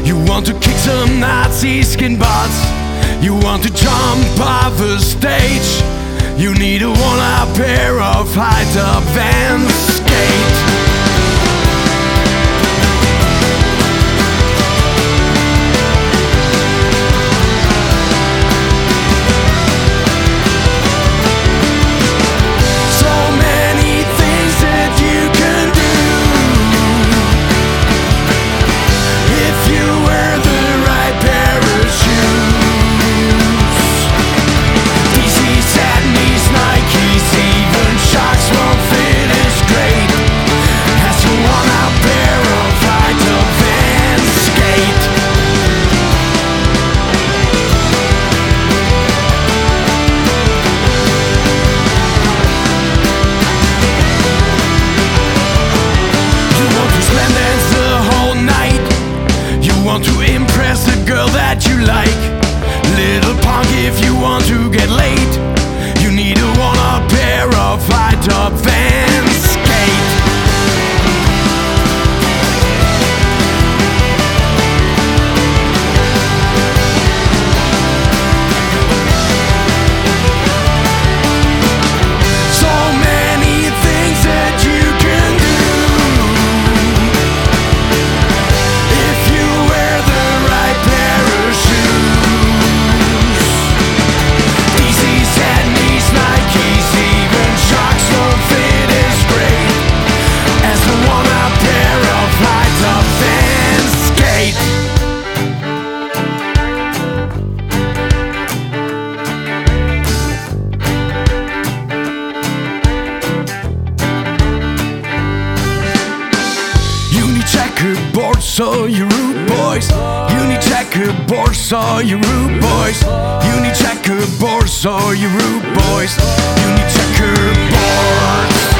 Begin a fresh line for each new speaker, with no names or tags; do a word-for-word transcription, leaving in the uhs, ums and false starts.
You want to kick some Nazi skin butts. You want to jump off the stage. You need a one-up pair of high-top Vans skate. To impress the girl that you like, little punk, if you want to get laid, you need a one-up pair of high-top Vans skate. So many things that you can do if you wear the right pair of shoes. D Cs and knees, Nikes, even Sharks won't fit as great as the one-up pair of high-top Vans skate. You need checkerboards, so you rude boys. You need checkerboards, so you rude boys. You need checkerboards, so you rude boys. You need checkerboards.